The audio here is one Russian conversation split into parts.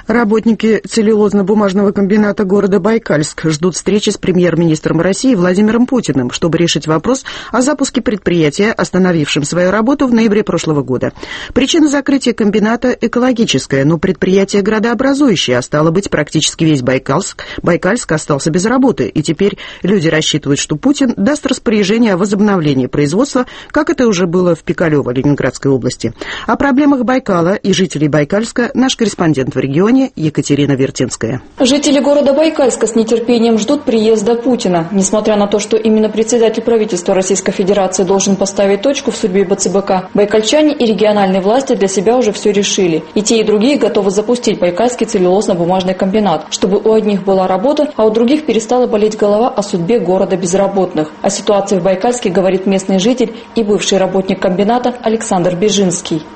Работники целлюлозно-бумажного комбината города Байкальск ждут встречи с премьер-министром России Владимиром Путиным, чтобы решить вопрос о запуске предприятия, остановившем свою работу в ноябре прошлого года. Причина закрытия комбината экологическая, но предприятие градообразующее, а стало быть, практически весь Байкальск остался без работы, и теперь люди рассчитывают, что Путин даст распоряжение о возобновлении производства, как это уже было в Пикалево, Ленинградской области. О проблемах Байкала и жителей Байкальска наш корреспондент в регионе Екатерина Вертинская. Жители города Байкальска с нетерпением ждут приезда Путина. Несмотря на то, что именно председатель правительства Российской Федерации должен поставить точку в судьбе БЦБК, байкальчане и региональные власти для себя уже все решили. И те, и другие готовы запустить байкальский целлюлозно-бумажный комбинат, чтобы у одних была работа, а у других перестала болеть голова о судьбе города безработных. О ситуации в Байкальске говорит местный житель и бывший работник комбината Александр Бежинский.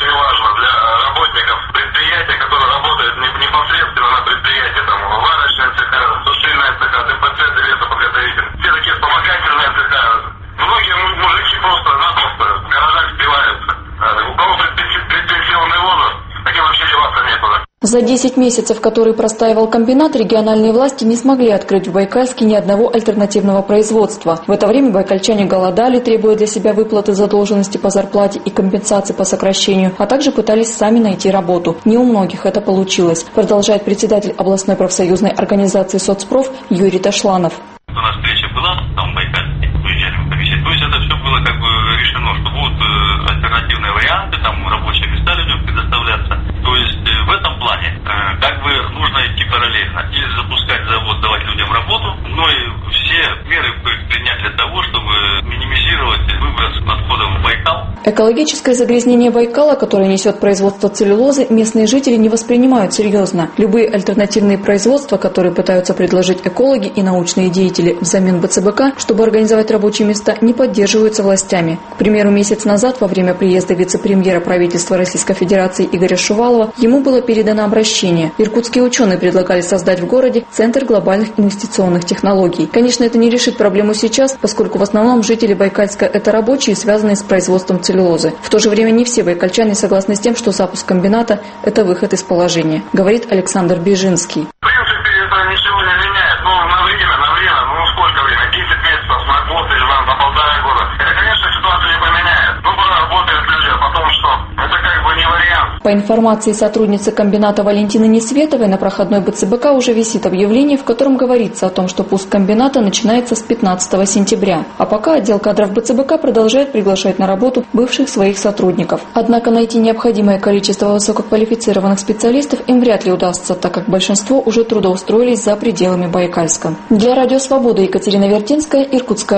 За 10 месяцев, которые простаивал комбинат, региональные власти не смогли открыть в Байкальске ни одного альтернативного производства. В это время байкальчане голодали, требуя для себя выплаты задолженности по зарплате и компенсации по сокращению, а также пытались сами найти работу. Не у многих это получилось, продолжает председатель областной профсоюзной организации «Соцпроф» Юрий Ташланов. У нас встреча была, там в Байкальске, выезжали в комиссию. То есть это все было как бы решено, что будут альтернативные варианты, там рабочие места людям предоставляться. То есть в этом плане как бы нужно идти параллельно. И запускать завод, давать людям работу, но и все меры принять для того, чтобы минимизировать выброс отходов в Байкал. Экологическое загрязнение Байкала, которое несет производство целлюлозы, местные жители не воспринимают серьезно. Любые альтернативные производства, которые пытаются предложить экологи и научные деятели взамен БЦБК, чтобы организовать рабочие места, не поддерживаются властями. К примеру, месяц назад, во время приезда вице-премьера правительства Российской Федерации Игоря Шувалова, ему было передано обращение. Иркутские ученые предлагали создать в городе Центр глобальных инвестиционных технологий. Конечно, это не решит проблему сейчас, поскольку в основном жители Байкальска – это рабочие, связанные с производством целлюлозы. В то же время не все байкальчане согласны с тем, что запуск комбината – это выход из положения, говорит Александр Бежинский. В принципе, это ничего не меняет. На время, сколько времени? 10 месяцев, на год или на 1,5 года. Это, конечно, ситуацию не поменяет. Работают люди, а потом что? Это как бы не вариант. По информации сотрудницы комбината Валентины Несветовой, на проходной БЦБК уже висит объявление, в котором говорится о том, что пуск комбината начинается с 15 сентября. А пока отдел кадров БЦБК продолжает приглашать на работу бывших своих сотрудников. Однако найти необходимое количество высококвалифицированных специалистов им вряд ли удастся, так как большинство уже трудоустроились за пределами Байкальска. Для Радио Свобода Екатерина Вертинская, Иркутская.